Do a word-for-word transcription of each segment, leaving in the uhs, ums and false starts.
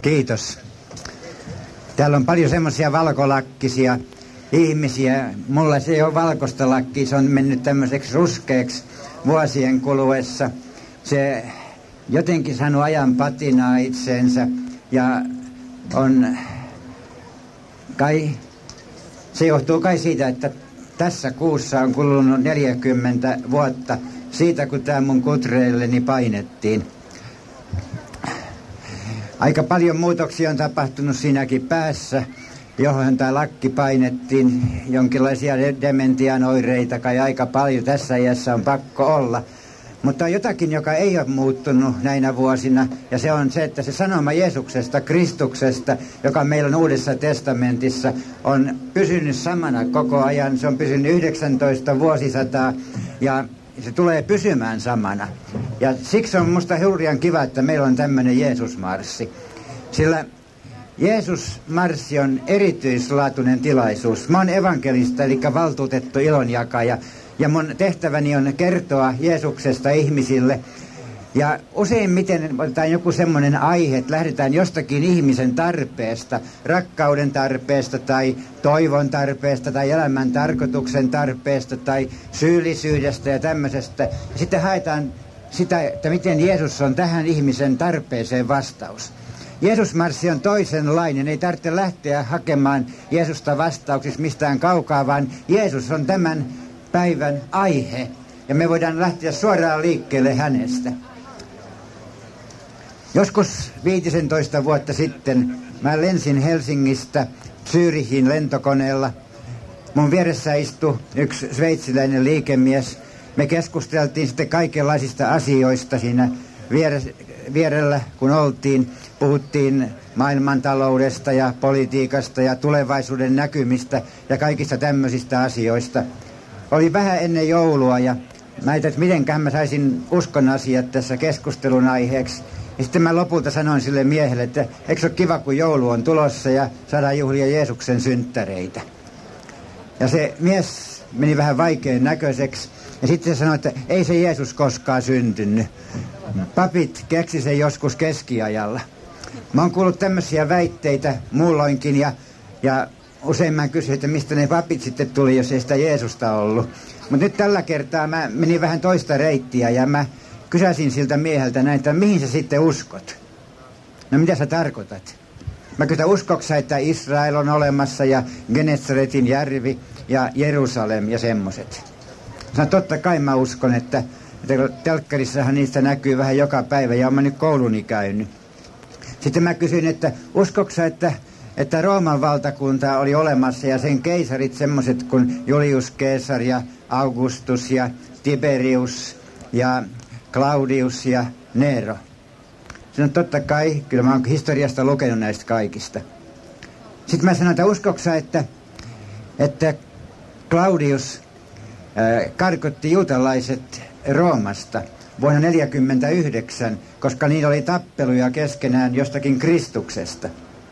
Kiitos. Täällä on paljon semmoisia valkolakkisia ihmisiä. Mulla se ei ole valkoista lakkia, se on mennyt tämmöiseksi ruskeaksi vuosien kuluessa. Se jotenkin saanut ajan patinaa itseensä ja on kai, se johtuu kai siitä, että tässä kuussa on kulunut neljäkymmentä vuotta siitä, kun tämä mun kutreilleni painettiin. Aika paljon muutoksia on tapahtunut siinäkin päässä, johon tämä lakki painettiin. Jonkinlaisia dementian oireita kai aika paljon tässä iässä on pakko olla. Mutta on jotakin, joka ei ole muuttunut näinä vuosina, ja se on se, että se sanoma Jeesuksesta, Kristuksesta, joka meillä on Uudessa testamentissa, on pysynyt samana koko ajan. Se on pysynyt yhdeksäntoista vuosisataa, ja se tulee pysymään samana. Ja siksi on musta hurjan kiva, että meillä on tämmöinen Jeesusmarssi. Sillä Jeesusmarssi on erityislaatuinen tilaisuus. Mä oon evankelista, eli valtuutettu ilonjakaja. Ja mun tehtäväni on kertoa Jeesuksesta ihmisille. Ja useimmiten otetaan joku semmoinen aihe, että lähdetään jostakin ihmisen tarpeesta, rakkauden tarpeesta tai toivon tarpeesta tai elämän tarkoituksen tarpeesta tai syyllisyydestä ja tämmöisestä. Ja sitten haetaan sitä, että miten Jeesus on tähän ihmisen tarpeeseen vastaus. Jeesusmarssi on toisenlainen, ei tarvitse lähteä hakemaan Jeesusta vastauksissa mistään kaukaa, vaan Jeesus on tämän päivän aihe, ja me voidaan lähteä suoraan liikkeelle hänestä. Joskus viisitoista vuotta sitten mä lensin Helsingistä Zürichiin lentokoneella. Mun vieressä istui yksi sveitsiläinen liikemies. Me keskusteltiin sitten kaikenlaisista asioista siinä vierellä, kun oltiin. Puhuttiin maailmantaloudesta ja politiikasta ja tulevaisuuden näkymistä ja kaikista tämmöisistä asioista. Oli vähän ennen joulua ja mä ajattelin, että mitenköhän mä saisin uskon asiat tässä keskustelun aiheeksi. Ja sitten mä lopulta sanoin sille miehelle, että eikö se ole kiva, kun joulu on tulossa ja saadaan juhlia Jeesuksen synttäreitä. Ja se mies meni vähän vaikean näköiseksi. Ja sitten se sanoi, että ei se Jeesus koskaan syntynyt. Papit keksi sen joskus keskiajalla. Mä oon kuullut tämmöisiä väitteitä muulloinkin ja, ja usein mä kysyin, että mistä ne papit sitten tuli, jos ei sitä Jeesusta ollut. Mutta nyt tällä kertaa mä menin vähän toista reittiä ja mä kysäsin siltä mieheltä näin, että mihin sä sitten uskot? No mitä sä tarkoitat? Mä kysyin, uskoksä, että Israel on olemassa ja Genesaretin järvi ja Jerusalem ja semmoset? Sanoin, totta kai mä uskon, että, että telkkarissahan niistä näkyy vähän joka päivä ja oon mä nyt kouluni käynyt. Sitten mä kysyin, että uskoksä, että, että Rooman valtakunta oli olemassa ja sen keisarit semmoset kuin Julius Caesar ja Augustus ja Tiberius ja Claudius ja Nero. Sanoin, totta kai, kyllä mä oon historiasta lukenut näistä kaikista. Sitten mä sanoin, että uskoksä, että, että Claudius äh, karkotti juutalaiset Roomasta vuonna neljäkymmentäyhdeksän, koska niillä oli tappeluja keskenään jostakin Kristuksesta.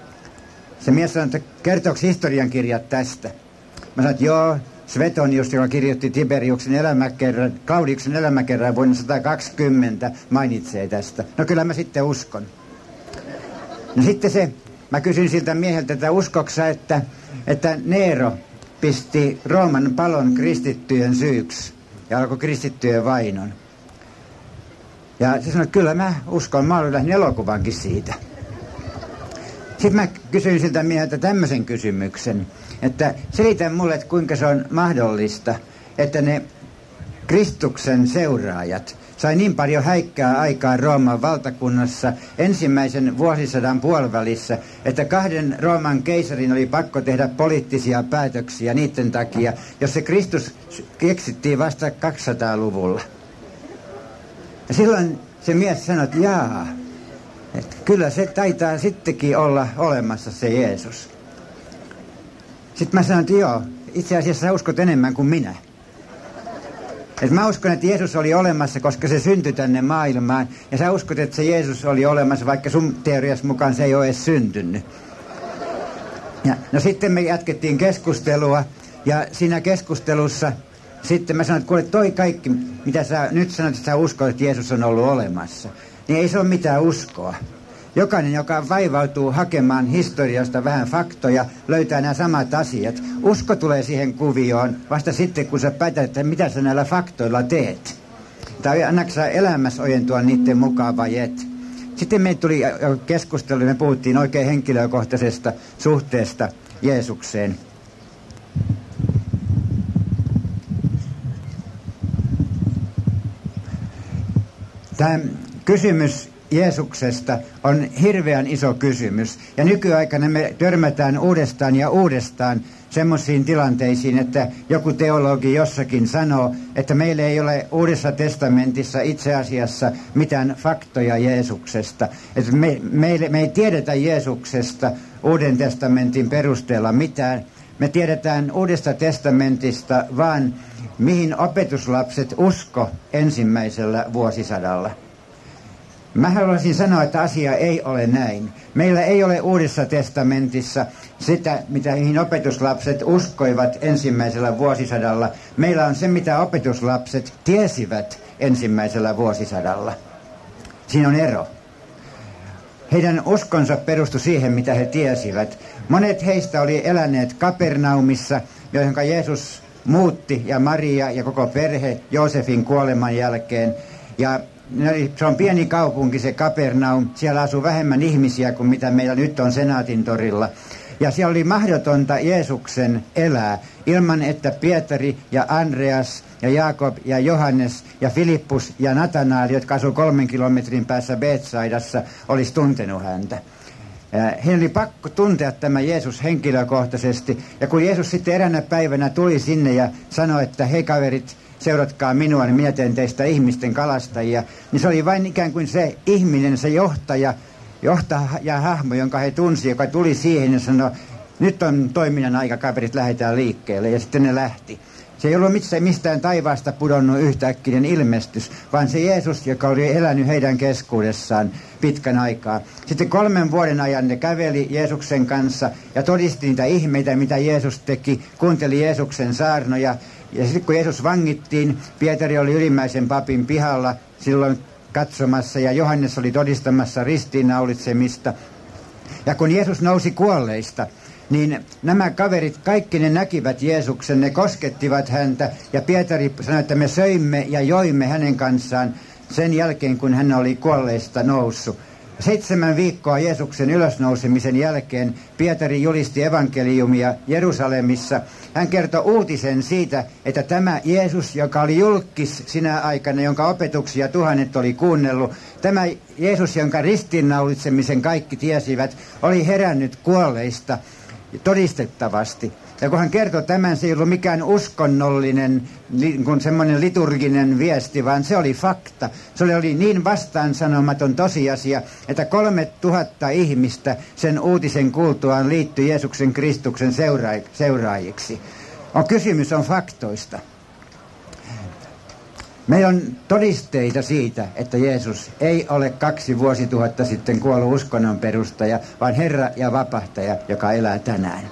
Se mies sanoi, että kertooko historiankirjat tästä? Mä sanoin, että joo, Svetonius, joka kirjoitti Tiberiuksen elämäkerran, Claudiuksen elämäkerran vuonna sata kaksikymmentä, mainitsee tästä. No kyllä mä sitten uskon. No sitten se, mä kysyin siltä mieheltä, että uskoksä, että, että Nero pisti Rooman palon kristittyjen syyksi ja alkoi kristittyjen vainon. Ja se sanoi, että kyllä mä uskon, mä olen nähnyt elokuvankin siitä. Sitten mä kysyin siltä mieheltä tämmöisen kysymyksen, että selitä mulle, että kuinka se on mahdollista, että ne Kristuksen seuraajat sai niin paljon häikkää aikaa Rooman valtakunnassa ensimmäisen vuosisadan puolivälissä, että kahden Rooman keisarin oli pakko tehdä poliittisia päätöksiä niiden takia, jos se Kristus keksittiin vasta kaksisataaluvulla. Ja silloin se mies sanoi, että jaa, että kyllä se taitaa sittenkin olla olemassa se Jeesus. Sitten mä sanoin, että joo, itse asiassa sä uskot enemmän kuin minä. Et mä uskon, että Jeesus oli olemassa, koska se syntyi tänne maailmaan. Ja sä uskot, että se Jeesus oli olemassa, vaikka sun teorias mukaan se ei ole edes syntynyt. Ja, no sitten me jatkettiin keskustelua, ja siinä keskustelussa sitten mä sanoin, että kuule, toi kaikki, mitä sä nyt sanot, että sä uskot, että Jeesus on ollut olemassa, niin ei se ole mitään uskoa. Jokainen, joka vaivautuu hakemaan historiasta vähän faktoja, löytää nämä samat asiat. Usko tulee siihen kuvioon vasta sitten, kun sä päätät, että mitä sä näillä faktoilla teet. Tai annatko sä elämässä ojentua niiden mukaan vai et. Sitten me tuli keskustelu, me puhuttiin oikein henkilökohtaisesta suhteesta Jeesukseen. Tämä kysymys Jeesuksesta on hirveän iso kysymys. Ja nykyaikana me törmätään uudestaan ja uudestaan semmoisiin tilanteisiin, että joku teologi jossakin sanoo, että meillä ei ole Uudessa testamentissa itse asiassa mitään faktoja Jeesuksesta. Että me, me, me ei tiedetä Jeesuksesta Uuden testamentin perusteella mitään. Me tiedetään Uudesta testamentista vaan, mihin opetuslapset usko ensimmäisellä vuosisadalla. Mä haluaisin sanoa, että asia ei ole näin. Meillä ei ole Uudessa testamentissa sitä, mitä mihin opetuslapset uskoivat ensimmäisellä vuosisadalla. Meillä on se, mitä opetuslapset tiesivät ensimmäisellä vuosisadalla. Siinä on ero. Heidän uskonsa perustui siihen, mitä he tiesivät. Monet heistä oli eläneet Kapernaumissa, johon Jeesus muutti, ja Maria ja koko perhe Joosefin kuoleman jälkeen. Ja se on pieni kaupunki, se Kapernaum. Siellä asuu vähemmän ihmisiä kuin mitä meillä nyt on Senaatin torilla. Ja siellä oli mahdotonta Jeesuksen elää ilman, että Pietari ja Andreas ja Jaakob ja Johannes ja Filippus ja Natanael, jotka asuu kolmen kilometrin päässä Betsaidassa, olisi tuntenut häntä. Heidän oli pakko tuntea tämä Jeesus henkilökohtaisesti. Ja kun Jeesus sitten eräänä päivänä tuli sinne ja sanoi, että hei kaverit, seuratkaa minua, niin minä teen teistä ihmisten kalastajia, niin se oli vain ikään kuin se ihminen, se johtaja, johtaja hahmo, jonka he tunsi, joka tuli siihen ja sanoi, nyt on toiminnan aika, kaverit, lähdetään liikkeelle, ja sitten ne lähti. Se ei ollut mistään taivaasta pudonnut yhtäkkinen ilmestys, vaan se Jeesus, joka oli elänyt heidän keskuudessaan pitkän aikaa. Sitten kolmen vuoden ajan ne käveli Jeesuksen kanssa ja todisti niitä ihmeitä, mitä Jeesus teki, kuunteli Jeesuksen saarnoja. Ja sitten kun Jeesus vangittiin, Pietari oli ylimmäisen papin pihalla silloin katsomassa ja Johannes oli todistamassa ristiinnaulitsemista. Ja kun Jeesus nousi kuolleista, niin nämä kaverit, kaikki ne näkivät Jeesuksen, ne koskettivat häntä ja Pietari sanoi, että me söimme ja joimme hänen kanssaan sen jälkeen, kun hän oli kuolleista noussut. Seitsemän viikkoa Jeesuksen ylösnousemisen jälkeen Pietari julisti evankeliumia Jerusalemissa. Hän kertoi uutisen siitä, että tämä Jeesus, joka oli julkis sinä aikana, jonka opetuksia tuhannet oli kuunnellut, tämä Jeesus, jonka ristiinnaulitsemisen kaikki tiesivät, oli herännyt kuolleista todistettavasti. Ja kun hän kertoi tämän, se ei ollut mikään uskonnollinen, kun semmoinen liturginen viesti, vaan se oli fakta. Se oli niin vastaansanomaton tosiasia, että kolme tuhatta ihmistä sen uutisen kuultuaan liittyi Jeesuksen Kristuksen seura- seuraajiksi. On kysymys on faktoista. Meillä on todisteita siitä, että Jeesus ei ole kaksi vuosituhatta sitten kuollut uskonnon perustaja, vaan Herra ja vapahtaja, joka elää tänään.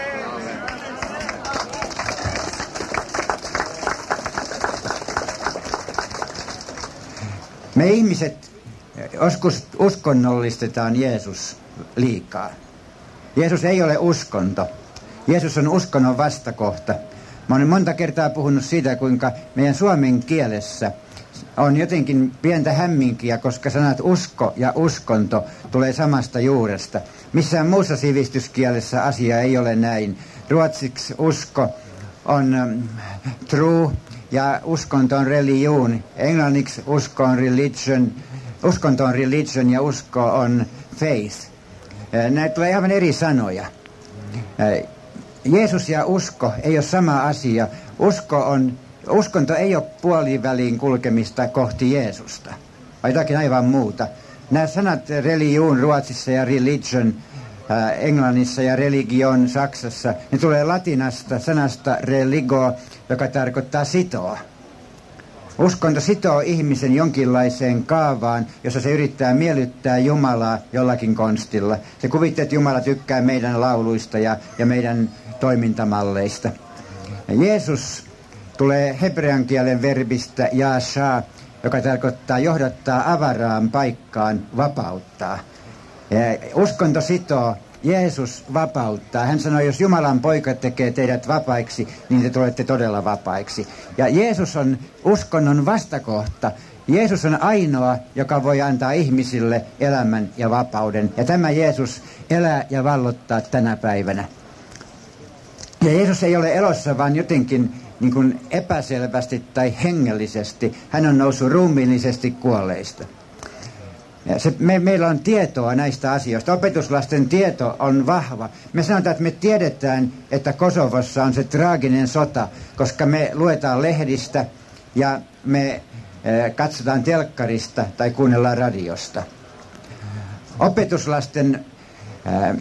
Me ihmiset joskus uskonnollistetaan Jeesus liikaa. Jeesus ei ole uskonto. Jeesus on uskonnon vastakohta. Mä olen monta kertaa puhunut siitä, kuinka meidän suomen kielessä on jotenkin pientä hämminkiä, koska sanat usko ja uskonto tulee samasta juuresta. Missään muussa sivistyskielessä asia ei ole näin. Ruotsiksi usko on um, true ja uskonto on religion. Englanniksi usko on religion, uskonto on religion ja usko on faith. Näitä tulee aivan eri sanoja. Jeesus ja usko ei ole sama asia. Usko on, uskonto ei ole puoliväliin kulkemista kohti Jeesusta, vai jotakin aivan muuta. Nämä sanat religion Ruotsissa ja religion äh, Englannissa ja religion Saksassa, ne tulee latinasta sanasta religo, joka tarkoittaa sitoa. Uskonto sitoo ihmisen jonkinlaiseen kaavaan, jossa se yrittää miellyttää Jumalaa jollakin konstilla. Se kuvittelee, että Jumala tykkää meidän lauluista ja, ja meidän toimintamalleista. Jeesus tulee hebrean kielen verbistä yasha, joka tarkoittaa johdattaa avaraan paikkaan, vapauttaa. Ja uskonto sitoo, Jeesus vapauttaa. Hän sanoi, jos Jumalan poika tekee teidät vapaiksi, niin te tulette todella vapaiksi. Ja Jeesus on uskonnon vastakohta. Jeesus on ainoa, joka voi antaa ihmisille elämän ja vapauden. Ja tämä Jeesus elää ja vallottaa tänä päivänä. Ja Jeesus ei ole elossa, vaan jotenkin niin kuin epäselvästi tai hengellisesti. Hän on noussut ruumiillisesti kuolleista. Ja se, me, meillä on tietoa näistä asioista. Opetuslasten tieto on vahva. Me sanotaan, että me tiedetään, että Kosovossa on se traaginen sota, koska me luetaan lehdistä ja me eh, katsotaan telkkarista tai kuunnellaan radiosta. Opetuslasten eh,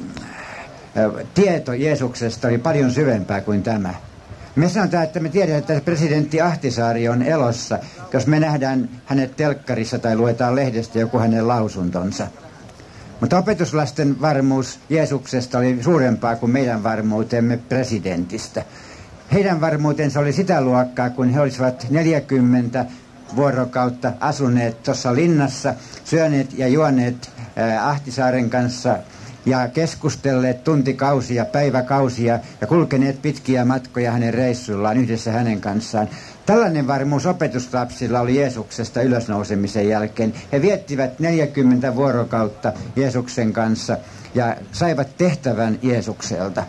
tieto Jeesuksesta oli paljon syvempää kuin tämä. Me sanotaan, että me tiedetään, että presidentti Ahtisaari on elossa, jos me nähdään hänet telkkarissa tai luetaan lehdestä joku hänen lausuntonsa. Mutta opetuslasten varmuus Jeesuksesta oli suurempaa kuin meidän varmuutemme presidentistä. Heidän varmuutensa oli sitä luokkaa, kun he olisivat neljäkymmentä vuorokautta asuneet tuossa linnassa, syöneet ja juoneet ää, Ahtisaaren kanssa ja keskustelleet tuntikausia, päiväkausia ja kulkeneet pitkiä matkoja hänen reissullaan yhdessä hänen kanssaan. Tällainen varmuus opetuslapsilla oli Jeesuksesta ylösnousemisen jälkeen. He viettivät neljäkymmentä vuorokautta Jeesuksen kanssa ja saivat tehtävän Jeesukselta.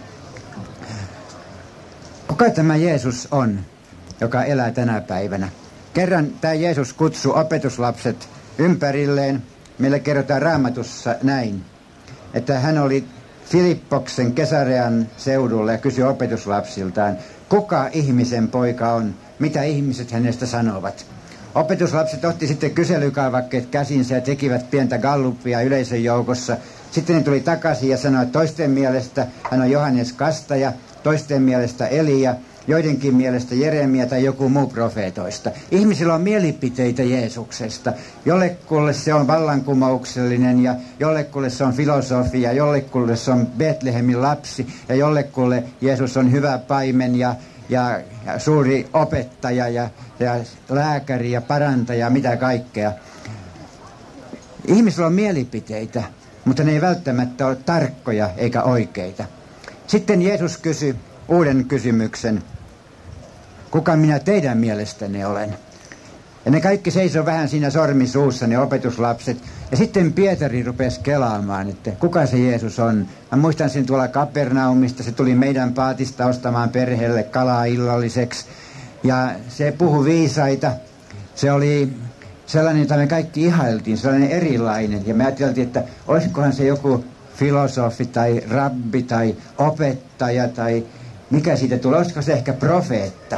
Kuka tämä Jeesus on, joka elää tänä päivänä? Kerran tämä Jeesus kutsui opetuslapset ympärilleen. Meille kerrotaan Raamatussa näin, että hän oli Filippoksen Kesarean seudulla ja kysyi opetuslapsiltaan, kuka ihmisen poika on, mitä ihmiset hänestä sanovat. Opetuslapset otti sitten kyselykaavakkeet käsinsä ja tekivät pientä gallupia yleisön joukossa. Sitten ne tuli takaisin ja sanoi, että toisten mielestä hän on Johannes Kastaja, toisten mielestä Elia, joidenkin mielestä Jeremia tai joku muu profeetoista. Ihmisillä on mielipiteitä Jeesuksesta. Jollekulle se on vallankumouksellinen ja jollekulle se on filosofia, jollekulle se on Betlehemin lapsi ja jollekulle Jeesus on hyvä paimen ja, ja, ja suuri opettaja ja, ja lääkäri ja parantaja, mitä kaikkea. Ihmisillä on mielipiteitä, mutta ne ei välttämättä ole tarkkoja eikä oikeita. Sitten Jeesus kysyi uuden kysymyksen. Kuka minä teidän mielestänne olen? Ja ne kaikki seisoo vähän siinä sormisuussa, ne opetuslapset. Ja sitten Pietari rupesi kelaamaan, että kuka se Jeesus on. Mä muistan sen tuolla Kapernaumista, se tuli meidän paatista ostamaan perheelle kalaa illalliseksi. Ja se puhui viisaita. Se oli sellainen, jota me kaikki ihailtiin, sellainen erilainen. Ja me ajateltiin, että olisikohan se joku filosofi tai rabbi tai opettaja tai mikä siitä tulee, olisiko se ehkä profeetta.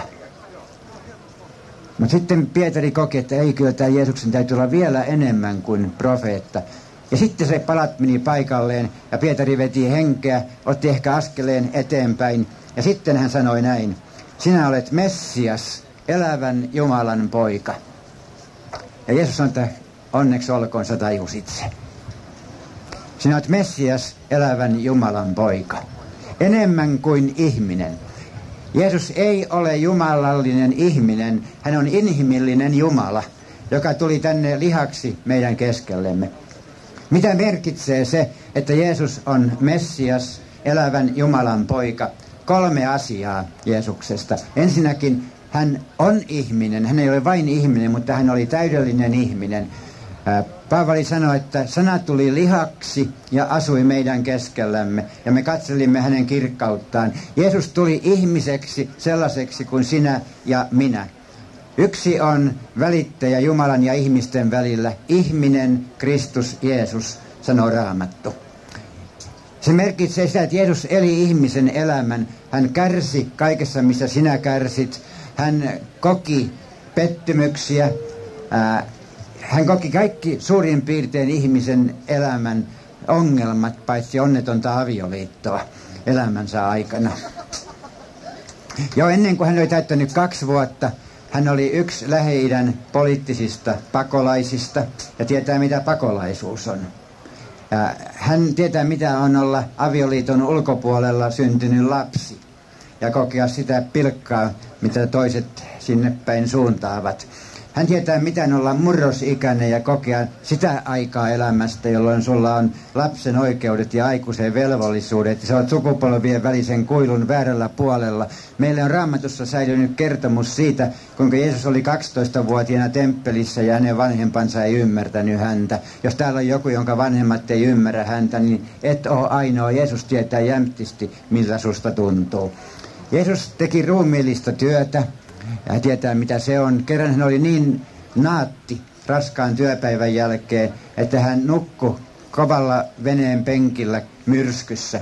Mutta sitten Pietari koki, että ei, kyllä tämä Jeesuksen täytyy olla vielä enemmän kuin profeetta. Ja sitten se palat meni paikalleen ja Pietari veti henkeä, otti ehkä askeleen eteenpäin. Ja sitten hän sanoi näin, sinä olet Messias, elävän Jumalan poika. Ja Jeesus sanoi, että onneksi olkoon, sä tajusit se. Sinä olet Messias, elävän Jumalan poika. Enemmän kuin ihminen. Jeesus ei ole jumalallinen ihminen, hän on inhimillinen Jumala, joka tuli tänne lihaksi meidän keskellemme. Mitä merkitsee se, että Jeesus on Messias, elävän Jumalan poika? Kolme asiaa Jeesuksesta. Ensinnäkin hän on ihminen, hän ei ole vain ihminen, mutta hän oli täydellinen ihminen. Paavali sanoi, että sana tuli lihaksi ja asui meidän keskellämme ja me katselimme hänen kirkkauttaan. Jeesus tuli ihmiseksi sellaiseksi kuin sinä ja minä. Yksi on välittäjä Jumalan ja ihmisten välillä, ihminen Kristus Jeesus, sanoo Raamattu. Se merkitsee sitä, että Jeesus eli ihmisen elämän. Hän kärsi kaikessa, missä sinä kärsit. Hän koki pettymyksiä. Ää, Hän koki kaikki suurin piirtein ihmisen elämän ongelmat, paitsi onnetonta avioliittoa elämänsä aikana. Jo ennen kuin hän oli täyttänyt kaksi vuotta, hän oli yksi Lähi-idän poliittisista pakolaisista ja tietää, mitä pakolaisuus on. Ja hän tietää, mitä on olla avioliiton ulkopuolella syntynyt lapsi ja kokea sitä pilkkaa, mitä toiset sinne päin suuntaavat. Hän tietää, miten olla murrosikäinen ja kokea sitä aikaa elämästä, jolloin sulla on lapsen oikeudet ja aikuisen velvollisuudet. Ja sä oot sukupolvien välisen kuilun väärällä puolella. Meille on Raamatussa säilynyt kertomus siitä, kuinka Jeesus oli kaksitoistavuotiaana temppelissä ja hänen vanhempansa ei ymmärtänyt häntä. Jos täällä on joku, jonka vanhemmat ei ymmärrä häntä, niin et ole ainoa. Jeesus tietää jämptisti, miltä susta tuntuu. Jeesus teki ruumiillista työtä. Ja hän tietää, mitä se on. Kerran hän oli niin naatti raskaan työpäivän jälkeen, että hän nukkui kovalla veneen penkillä myrskyssä.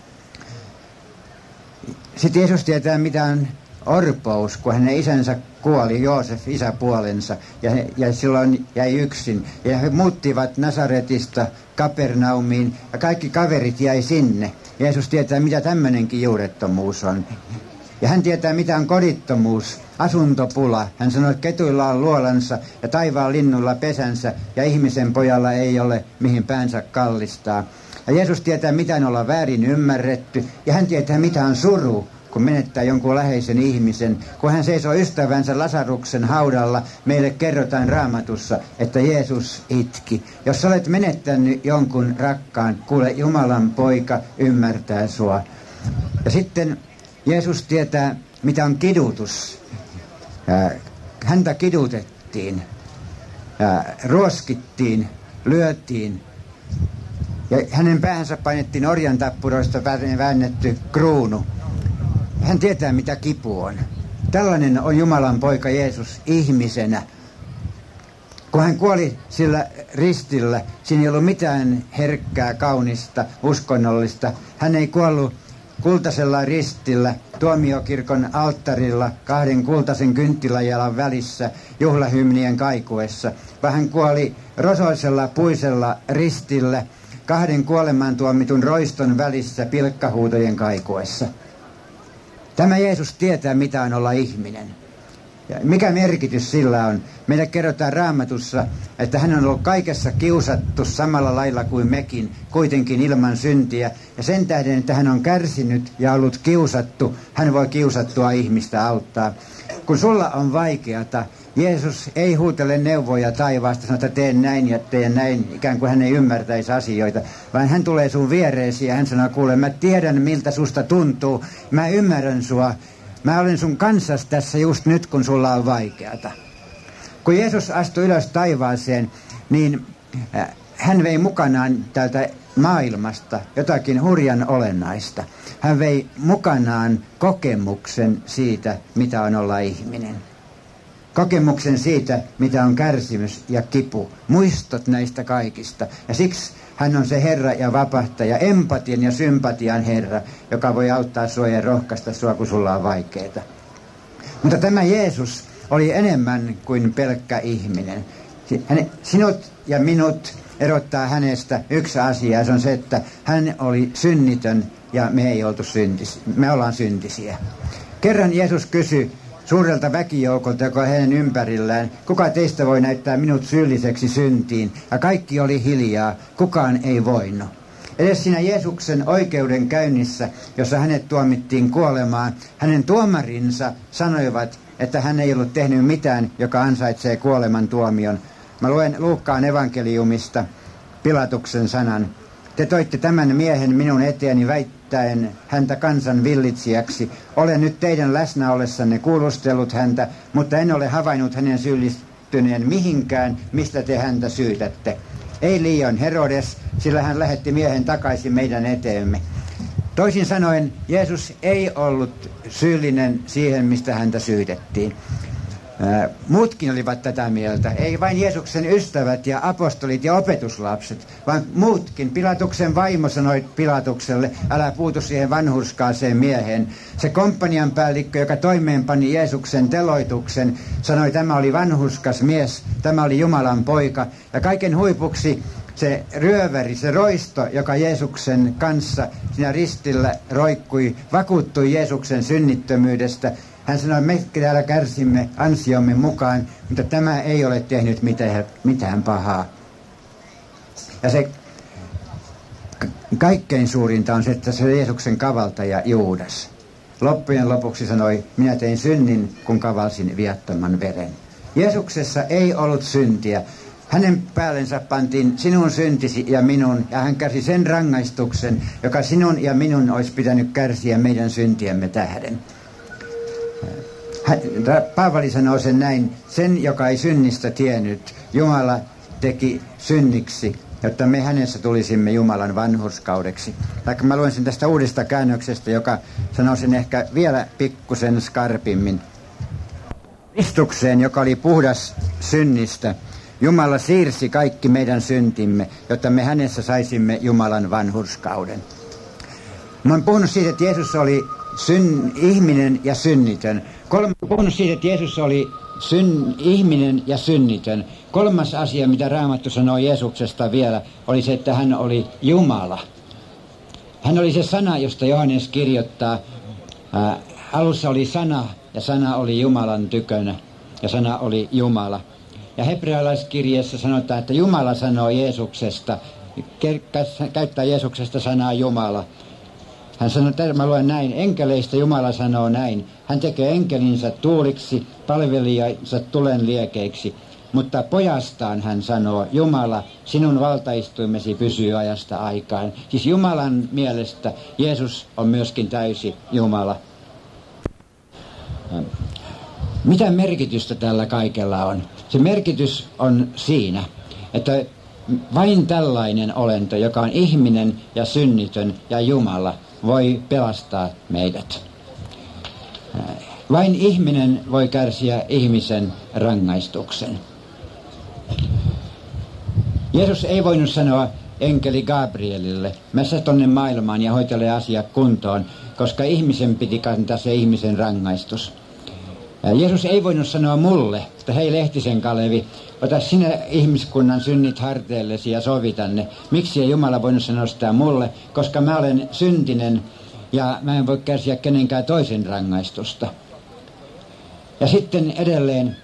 Sitten Jeesus tietää, mitä on orpous, kun hänen isänsä kuoli, Joosef, isäpuolensa, ja, he, ja silloin jäi yksin. Ja he muuttivat Nasaretista Kapernaumiin, ja kaikki kaverit jäi sinne. Jeesus tietää, mitä tämmöinenkin juurettomuus on. Ja hän tietää, mitä on kodittomuus, asuntopula. Hän sanoi, että ketuilla on luolansa ja taivaan linnulla pesänsä ja ihmisen pojalla ei ole mihin päänsä kallistaa. Ja Jeesus tietää, mitä on olla väärin ymmärretty ja hän tietää, mitä on suru, kun menettää jonkun läheisen ihmisen. Kun hän seisoo ystävänsä Lasaruksen haudalla, meille kerrotaan Raamatussa, että Jeesus itki. Jos olet menettänyt jonkun rakkaan, kuule, Jumalan poika ymmärtää sua. Ja sitten Jeesus tietää, mitä on kidutus. Häntä kidutettiin, ruoskittiin, lyötiin. Ja hänen päänsä painettiin orjantappuroista väännetty kruunu. Hän tietää, mitä kipu on. Tällainen on Jumalan poika Jeesus ihmisenä. Kun hän kuoli sillä ristillä, siinä ei ollut mitään herkkää, kaunista, uskonnollista. Hän ei kuollut kultaisella ristillä, tuomiokirkon alttarilla, kahden kultaisen kynttiläjalan välissä, juhlahymnien kaikuessa, vaan hän kuoli rosoisella puisella ristillä, kahden kuolemaan tuomitun roiston välissä pilkkahuutojen kaikuessa. Tämä Jeesus tietää, mitä on olla ihminen. Ja mikä merkitys sillä on? Meille kerrotaan Raamatussa, että hän on ollut kaikessa kiusattu samalla lailla kuin mekin, kuitenkin ilman syntiä. Ja sen tähden, että hän on kärsinyt ja ollut kiusattu, hän voi kiusattua ihmistä auttaa. Kun sulla on vaikeata, Jeesus ei huutele neuvoja taivaasta, sanoo, että teen näin ja teen näin, ikään kuin hän ei ymmärtäisi asioita, vaan hän tulee sun viereesi ja hän sanoo, kuule, mä tiedän miltä susta tuntuu, mä ymmärrän sua. Mä olen sun kanssasi tässä just nyt, kun sulla on vaikeata. Kun Jeesus astui ylös taivaaseen, niin hän vei mukanaan täältä maailmasta jotakin hurjan olennaista. Hän vei mukanaan kokemuksen siitä, mitä on olla ihminen. Kokemuksen siitä, mitä on kärsimys ja kipu. Muistot näistä kaikista. Ja siksi hän on se Herra ja vapahtaja, empatian ja sympatian Herra, joka voi auttaa sua ja rohkaista sua, kun sulla on vaikeaa. Mutta tämä Jeesus oli enemmän kuin pelkkä ihminen. Sinut ja minut erottaa hänestä yksi asia, ja se on se, että hän oli synnitön ja me ei oltu syntisiä. Me ollaan syntisiä. Kerran Jeesus kysyi suurelta väkijoukolta, joka on hänen ympärillään, kuka teistä voi näyttää minut syylliseksi syntiin? Ja kaikki oli hiljaa, kukaan ei voinut. Edes siinä Jeesuksen oikeudenkäynnissä, jossa hänet tuomittiin kuolemaan, hänen tuomarinsa sanoivat, että hän ei ollut tehnyt mitään, joka ansaitsee kuoleman tuomion. Mä luen Luukkaan evankeliumista Pilatuksen sanan. Te toitte tämän miehen minun eteeni väittäen häntä kansan villitsijäksi. Olen nyt teidän läsnä ollessanne kuulustellut häntä, mutta en ole havainnut hänen syyllistyneen mihinkään, mistä te häntä syytätte. Ei liioin Herodes, sillä hän lähetti miehen takaisin meidän eteemme. Toisin sanoen, Jeesus ei ollut syyllinen siihen, mistä häntä syytettiin. Muutkin olivat tätä mieltä, ei vain Jeesuksen ystävät ja apostolit ja opetuslapset, vaan muutkin. Pilatuksen vaimo sanoi Pilatukselle, älä puutu siihen vanhurskaaseen mieheen. Se komppanian päällikkö, joka toimeenpani Jeesuksen teloituksen, sanoi, tämä oli vanhurskas mies, tämä oli Jumalan poika. Ja kaiken huipuksi se ryöväri, se roisto, joka Jeesuksen kanssa siinä ristillä roikkui, vakuuttui Jeesuksen synnittömyydestä. Hän sanoi, me täällä kärsimme ansiomme mukaan, mutta tämä ei ole tehnyt mitään, mitään pahaa. Ja se kaikkein suurinta on se, että se Jeesuksen kavaltaja Juudas loppujen lopuksi sanoi, minä tein synnin, kun kavalsin viattoman veren. Jeesuksessa ei ollut syntiä. Hänen päällensä pantiin sinun syntisi ja minun, ja hän kärsi sen rangaistuksen, joka sinun ja minun olisi pitänyt kärsiä meidän syntiemme tähden. Paavali sanoo sen näin: sen, joka ei synnistä tiennyt, Jumala teki synniksi, jotta me hänessä tulisimme Jumalan vanhurskaudeksi. Taikka mä luen sen tästä uudesta käännöksestä, joka sanoo sen ehkä vielä pikkusen skarpimmin. Kristukseen, joka oli puhdas synnistä, Jumala siirsi kaikki meidän syntimme, jotta me hänessä saisimme Jumalan vanhurskauden. Mä oon puhunut siitä, että Jeesus oli syn, ihminen ja synnitön. Kolmas, puhunut siitä, että Jeesus oli syn, ihminen ja synnitön. Kolmas asia, mitä Raamattu sanoo Jeesuksesta vielä, oli se, että hän oli Jumala. Hän oli se sana, josta Johannes kirjoittaa. Ää, alussa oli sana, ja sana oli Jumalan tykönä, ja sana oli Jumala. Ja hebrealaiskirjeessä sanotaan, että Jumala sanoo Jeesuksesta, käyttää Jeesuksesta sanaa Jumala. Hän sanoo, että mä luen näin: enkeleistä Jumala sanoo näin. Hän tekee enkelinsä tuuliksi, palvelijansa tulen liekeiksi. Mutta pojastaan hän sanoo: Jumala, sinun valtaistuimesi pysyy ajasta aikaan. Siis Jumalan mielestä Jeesus on myöskin täysi Jumala. Mitä merkitystä tällä kaikella on? Se merkitys on siinä, että vain tällainen olento, joka on ihminen ja synnitön ja Jumala, voi pelastaa meidät. Vain ihminen voi kärsiä ihmisen rangaistuksen. Jeesus ei voinut sanoa enkeli Gabrielille: mene tonne maailmaan ja hoitele asia kuntoon, koska ihmisen piti kantaa se ihmisen rangaistus. Jeesus ei voinut sanoa mulle, että hei Lehtisen Kalevi, ota sinä ihmiskunnan synnit harteillesi ja sovita ne. Miksi ei Jumala voinut sanoa sitä mulle? Koska mä olen syntinen ja mä en voi kärsiä kenenkään toisen rangaistusta. Ja sitten edelleen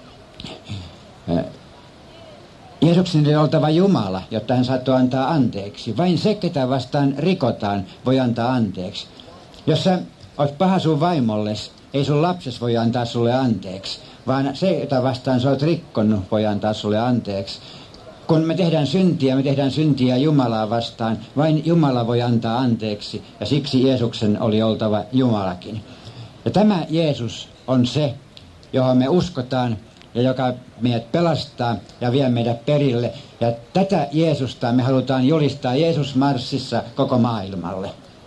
Jeesuksen oli oltava Jumala, jotta hän saattoi antaa anteeksi. Vain se, ketä vastaan rikotaan, voi antaa anteeksi. Jos sä oot paha sun vaimolles, ei sun lapses voi antaa sulle anteeksi, vaan se, jota vastaan sä oot rikkonut, voi antaa sulle anteeksi. Kun me tehdään syntiä, me tehdään syntiä Jumalaa vastaan, vain Jumala voi antaa anteeksi, ja siksi Jeesuksen oli oltava Jumalakin. Ja tämä Jeesus on se, johon me uskotaan, ja joka meidät pelastaa ja vie meidät perille. Ja tätä Jeesusta me halutaan julistaa Jeesus-marssissa koko maailmalle.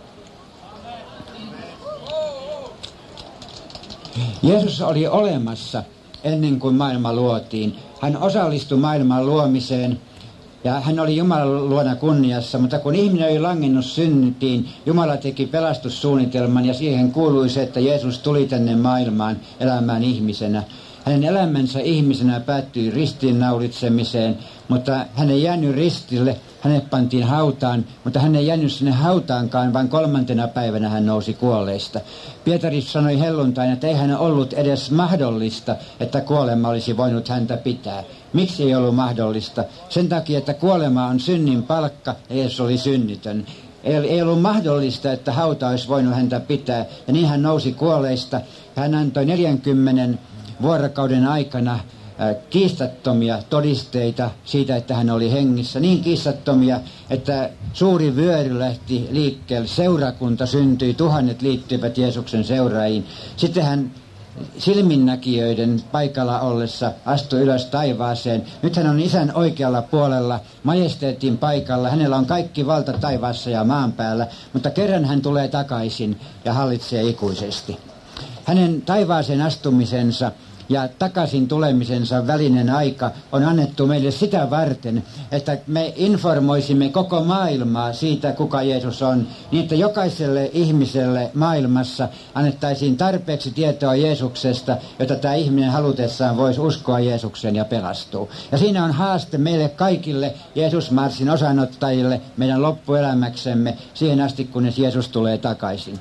Jeesus oli olemassa ennen kuin maailma luotiin. Hän osallistui maailman luomiseen ja hän oli Jumalan luona kunniassa, mutta kun ihminen oli langennut syntiin, Jumala teki pelastussuunnitelman ja siihen kuului se, että Jeesus tuli tänne maailmaan elämään ihmisenä. Hänen elämänsä ihmisenä päättyi ristiinnaulitsemiseen, mutta hän ei jäänyt ristille, hänet pantiin hautaan, mutta hän ei jäänyt sinne hautaankaan, vaan kolmantena päivänä hän nousi kuolleista. Pietari sanoi helluntaina, että ei hän ollut edes mahdollista, että kuolema olisi voinut häntä pitää. Miksi ei ollut mahdollista? Sen takia, että kuolema on synnin palkka ja Jeesus oli synnitön. Ei ollut mahdollista, että hauta olisi voinut häntä pitää, ja niin hän nousi kuolleista. Hän antoi neljänkymmenen vuorokauden aikana kiistattomia todisteita siitä, että hän oli hengissä. Niin kiistattomia, että suuri vyöry lähti liikkeelle. Seurakunta syntyi, tuhannet liittyivät Jeesuksen seuraajiin. Sitten hän silminnäkijöiden paikalla ollessa astui ylös taivaaseen. Nyt hän on Isän oikealla puolella, majesteetin paikalla. Hänellä on kaikki valta taivaassa ja maan päällä, mutta kerran hän tulee takaisin ja hallitsee ikuisesti. Hänen taivaaseen astumisensa ja takaisin tulemisensa välinen aika on annettu meille sitä varten, että me informoisimme koko maailmaa siitä, kuka Jeesus on, niin että jokaiselle ihmiselle maailmassa annettaisiin tarpeeksi tietoa Jeesuksesta, jotta tämä ihminen halutessaan voisi uskoa Jeesukseen ja pelastua. Ja siinä on haaste meille kaikille Jeesus-marssin osanottajille meidän loppuelämäksemme siihen asti, kunnes Jeesus tulee takaisin.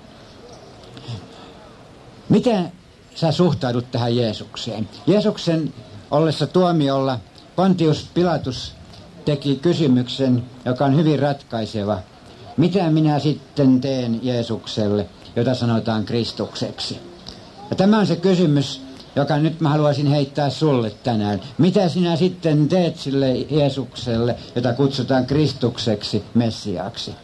Miten sä suhtaudut tähän Jeesukseen? Jeesuksen ollessa tuomiolla Pontius Pilatus teki kysymyksen, joka on hyvin ratkaiseva. Mitä minä sitten teen Jeesukselle, jota sanotaan Kristukseksi? Ja tämä on se kysymys, joka nyt mä haluaisin heittää sulle tänään. Mitä sinä sitten teet sille Jeesukselle, jota kutsutaan Kristukseksi, Messiaaksi?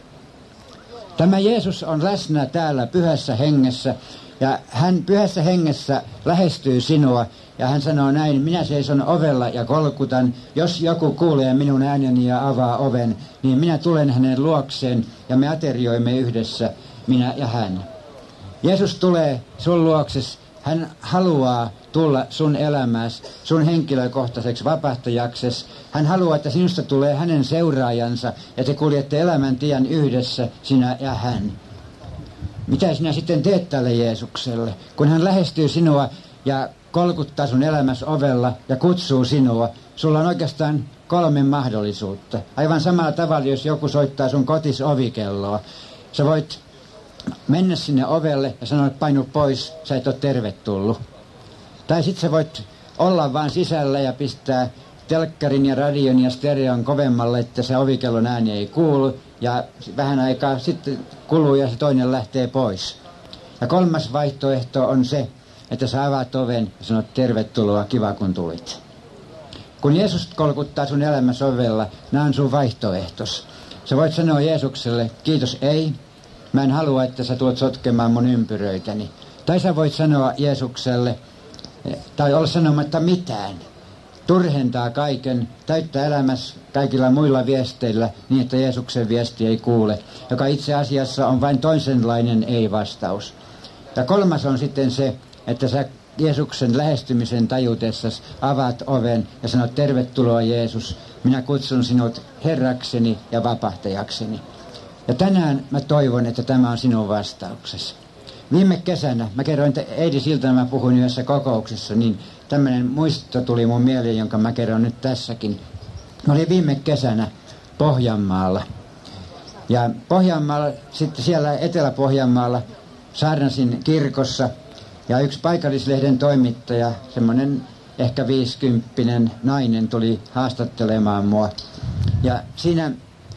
Tämä Jeesus on läsnä täällä pyhässä hengessä, ja hän pyhässä hengessä lähestyy sinua, ja hän sanoo näin: minä seison ovella ja kolkutan. Jos joku kuulee minun ääneni ja avaa oven, niin minä tulen hänen luokseen, ja me aterioimme yhdessä, minä ja hän. Jeesus tulee sun luokses. Hän haluaa tulla sun elämässä, sun henkilökohtaiseksi vapahtajakses. Hän haluaa, että sinusta tulee hänen seuraajansa, ja te kuljette elämän tien yhdessä, sinä ja hän. Mitä sinä sitten teet tälle Jeesukselle, kun hän lähestyy sinua ja kolkuttaa sun elämässä ovella ja kutsuu sinua? Sulla on oikeastaan kolme mahdollisuutta. Aivan samalla tavalla, jos joku soittaa sun kotis ovikelloa. Sä voit mennä sinne ovelle ja sanoa, että painu pois, sä et ole tervetullut. Tai sit sä voit olla vaan sisällä ja pistää telkkarin ja radion ja stereon kovemmalle, että se ovikellon ääni ei kuulu. Ja vähän aikaa sitten kuluu ja se toinen lähtee pois. Ja kolmas vaihtoehto on se, että sä avaat oven ja sanot tervetuloa, kiva kun tulit. Kun Jeesus kolkuttaa sun elämässä ovella, nämä on sun vaihtoehtos. Sä voit sanoa Jeesukselle, kiitos ei, mä en halua, että sä tuot sotkemaan mun ympyröitäni. Tai sä voit sanoa Jeesukselle, tai olla sanomatta mitään. Turhentaa kaiken, täyttää elämässä kaikilla muilla viesteillä niin, että Jeesuksen viesti ei kuule, joka itse asiassa on vain toisenlainen ei-vastaus. Ja kolmas on sitten se, että sä Jeesuksen lähestymisen tajutessasi avaat oven ja sanot tervetuloa Jeesus, minä kutsun sinut Herrakseni ja vapahtajakseni. Ja tänään mä toivon, että tämä on sinun vastauksesi. Viime kesänä, mä kerroin, että eilisiltana mä puhuin yhdessä kokouksessa, niin tämmöinen muisto tuli mun mieleen, jonka mä kerron nyt tässäkin. Mä olin viime kesänä Pohjanmaalla. Ja Pohjanmaalla, sitten siellä Etelä-Pohjanmaalla saarnasin kirkossa. Ja yksi paikallislehden toimittaja, semmoinen ehkä viisikymppinen nainen, tuli haastattelemaan mua. Ja siinä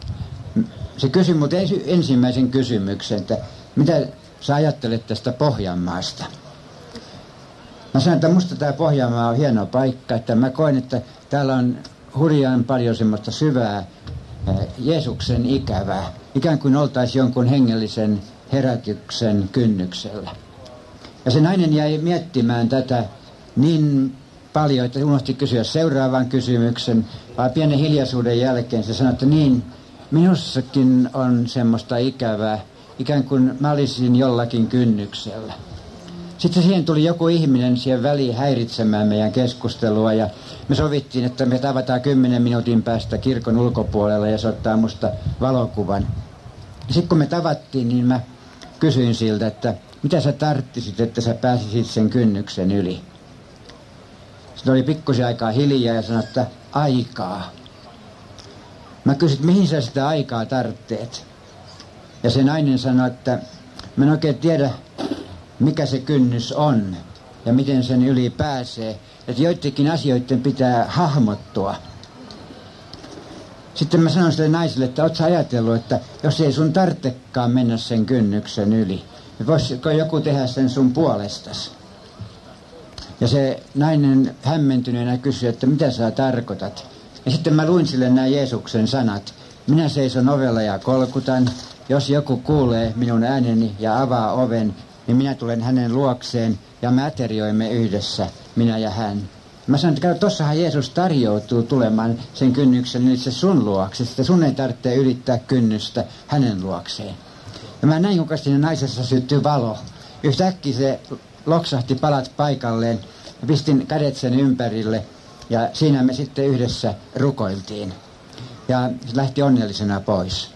se kysyi mut ensimmäisen kysymyksen, että mitä sä ajattelet tästä Pohjanmaasta? Mä sanoin, että musta tää Pohjanmaa on hieno paikka, että mä koen, että täällä on hurjaan paljon semmoista syvää Jeesuksen ikävää. Ikään kuin oltaisiin jonkun hengellisen herätyksen kynnyksellä. Ja se nainen jäi miettimään tätä niin paljon, että unohti kysyä seuraavan kysymyksen, vaan pienen hiljaisuuden jälkeen se sanoi, että niin, minussakin on semmoista ikävää, ikään kuin mä olisin jollakin kynnyksellä. Sitten siihen tuli joku ihminen siihen väliin häiritsemään meidän keskustelua ja me sovittiin, että me tavataan kymmenen minuutin päästä kirkon ulkopuolella ja se ottaa musta valokuvan. Sitten kun me tavattiin, niin mä kysyin siltä, että mitä sä tarttisit, että sä pääsisit sen kynnyksen yli. Sitten oli pikkusen aikaa hiljaa ja sanoi, että aikaa. Mä kysyin, mihin sä sitä aikaa tarvitset? Ja se nainen sanoi, että mä en oikein tiedä, mikä se kynnys on ja miten sen yli pääsee. Että joidenkin asioiden pitää hahmottua. Sitten mä sanoin sille naiselle, että oot sä ajatellut, että jos ei sun tarvitsekaan mennä sen kynnyksen yli, niin voisiko joku tehdä sen sun puolestasi? Ja se nainen hämmentyneenä kysyi, että mitä sä tarkoitat? Ja sitten mä luin sille nämä Jeesuksen sanat. Minä seison ovella ja kolkutan. Jos joku kuulee minun ääneni ja avaa oven, niin minä tulen hänen luokseen ja me aterioimme yhdessä, minä ja hän. Mä sanoin, että tossahan Jeesus tarjoutuu tulemaan sen kynnyksen itse sun luokse, että sun ei tarvitse ylittää kynnystä hänen luokseen. Ja mä näin, kuinka siinä naisessa syttyi valo. Yhtäkkiä se loksahti palat paikalleen ja pistin kädet sen ympärille ja siinä me sitten yhdessä rukoiltiin. Ja se lähti onnellisena pois.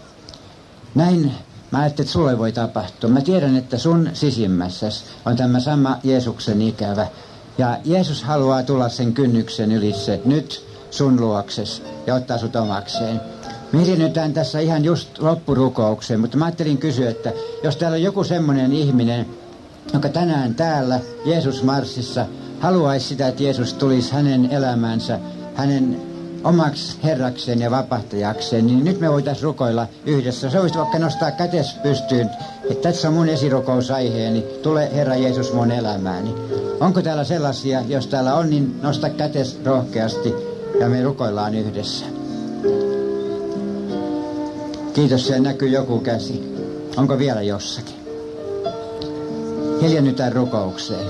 Näin mä ajattelin, että sulle voi tapahtua. Mä tiedän, että sun sisimmässäsi on tämä sama Jeesuksen ikävä. Ja Jeesus haluaa tulla sen kynnyksen ylitse nyt sun luokses ja ottaa sut omakseen. Me hiljennytään tässä ihan just loppurukoukseen, mutta mä ajattelin kysyä, että jos täällä on joku semmoinen ihminen, joka tänään täällä Jeesus-marssissa haluaisi sitä, että Jeesus tulisi hänen elämäänsä, hänen omaksi Herrakseen ja vapahtajakseen, niin nyt me voitaisiin rukoilla yhdessä. Se olisi vaikka nostaa kätes pystyyn, että tässä on mun esirukous-aiheeni, tule Herra Jeesus mun elämääni. Onko täällä sellaisia, jos täällä on, niin nosta kätes rohkeasti ja me rukoillaan yhdessä. Kiitos, siellä näkyy joku käsi. Onko vielä jossakin? Hiljennytään rukoukseen.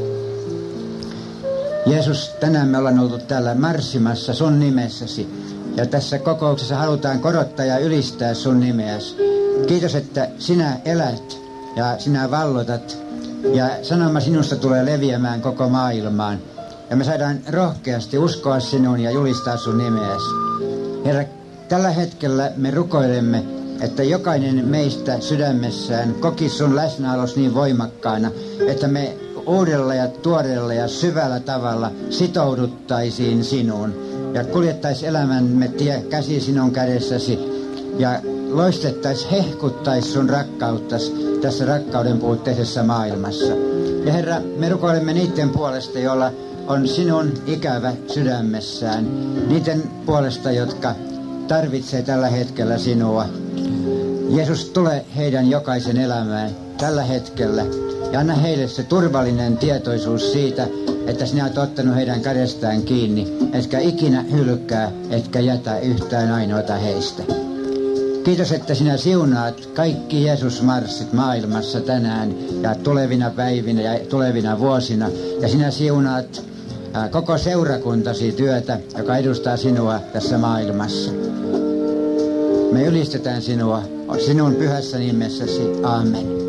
Jeesus, tänään me ollaan oltu täällä marssimassa sun nimessäsi. Ja tässä kokouksessa halutaan korottaa ja ylistää sun nimeäsi. Kiitos, että sinä elät ja sinä vallotat. Ja sanoma sinusta tulee leviämään koko maailmaan. Ja me saadaan rohkeasti uskoa sinuun ja julistaa sun nimeäsi. Herra, tällä hetkellä me rukoilemme, että jokainen meistä sydämessään koki sun läsnäolos niin voimakkaana, että me uudella ja tuoreella ja syvällä tavalla sitouduttaisiin sinuun ja kuljettaisiin elämämme tie käsi sinun kädessäsi ja loistettaisiin, hehkuttaisiin sun rakkauttasi tässä rakkauden puutteisessa maailmassa. Ja Herra, me rukoilemme niiden puolesta, joilla on sinun ikävä sydämessään, niiden puolesta, jotka tarvitsee tällä hetkellä sinua. Jeesus, tule heidän jokaisen elämään tällä hetkellä ja anna heille se turvallinen tietoisuus siitä, että sinä olet ottanut heidän kädestään kiinni, etkä ikinä hylkää, etkä jätä yhtään ainoata heistä. Kiitos, että sinä siunaat kaikki Jeesus-marssit maailmassa tänään ja tulevina päivinä ja tulevina vuosina. Ja sinä siunaat koko seurakuntasi työtä, joka edustaa sinua tässä maailmassa. Me ylistetään sinua sinun pyhässä nimessäsi. Amen.